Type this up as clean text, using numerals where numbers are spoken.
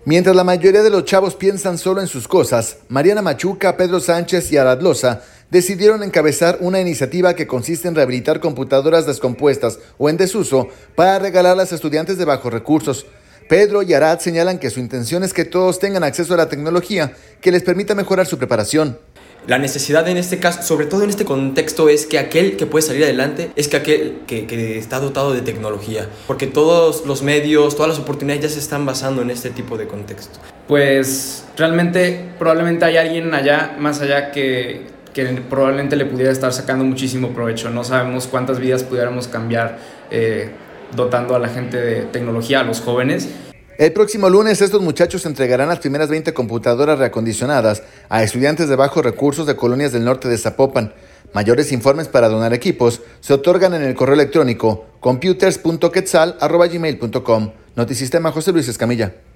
Mientras la mayoría de los chavos piensan solo en sus cosas, Mariana Machuca, Pedro Sánchez y Arad Loza decidieron encabezar una iniciativa que consiste en rehabilitar computadoras descompuestas o en desuso para regalarlas a estudiantes de bajos recursos. Pedro y Arad señalan que su intención es que todos tengan acceso a la tecnología que les permita mejorar su preparación. La necesidad en este caso, sobre todo en este contexto, es que aquel que puede salir adelante es que aquel que está dotado de tecnología, porque todos los medios, todas las oportunidades ya se están basando en este tipo de contexto. Pues realmente probablemente hay alguien allá, más allá que probablemente le pudiera estar sacando muchísimo provecho. No sabemos cuántas vidas pudiéramos cambiar dotando a la gente de tecnología, a los jóvenes. El próximo lunes estos muchachos entregarán las primeras 20 computadoras reacondicionadas a estudiantes de bajos recursos de colonias del norte de Zapopan. Mayores informes para donar equipos se otorgan en el correo electrónico computers.quetzal@gmail.com. Notisistema, José Luis Escamilla.